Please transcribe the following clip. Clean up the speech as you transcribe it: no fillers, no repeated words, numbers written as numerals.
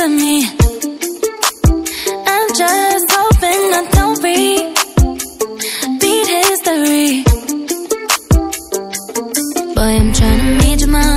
to me. I'm just hoping I don't repeat history. Boy, I'm trying to read your mind.